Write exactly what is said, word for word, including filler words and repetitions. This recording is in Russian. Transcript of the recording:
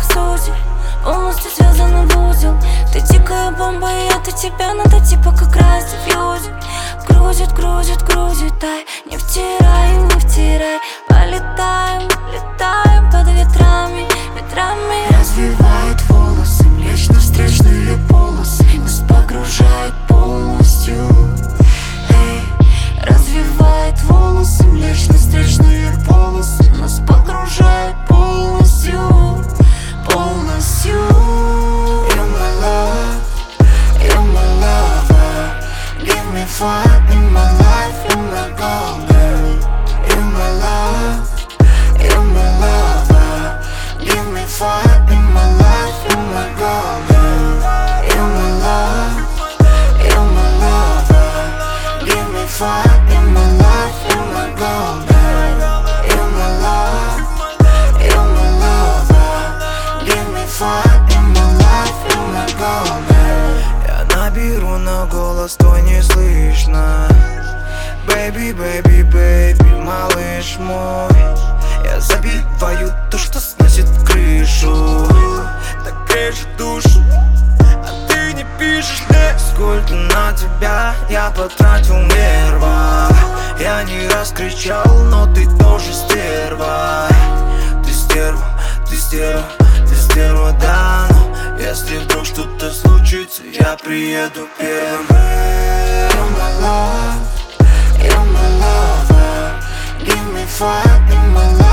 как судьи, полностью связаны в узел. Ты дикая бомба, и это тебя надо типа как раз диффьюзить. Кружит, кружит, кружит, ай, не втирай, не втирай. Полетаем, летаем под ветрами, ветрами. Развивает волосы, млечно встречные полосы, нас погружает полностью. Эй, Развивает волосы, млечно встречные полосы, нас погружает полностью, полностью. You're my love, you're my lover. Give me fire in my life, you're my goal, girl. You're my love, you're my lover. Give me fire in my life, you're my goal, girl. You're my love, you're my lover. Give me fire in my life, you're my goal, girl. You're my love, you're my lover. Give me fire in my life, you're my goal, girl. Я наберу, но голос твой не слышно. Baby, baby, baby, малыш мой. Я забиваю то, что сносит крышу. Так режет душу, а ты не пишешь мне. Сколько на тебя я потратил нервов. Я не раз кричал, но ты тоже стерва. Ты стерва, ты стерва, ты стерва, да. Но если вдруг что-то случится, я приеду первым. You're my love, you're my lover. Give me fire in my life.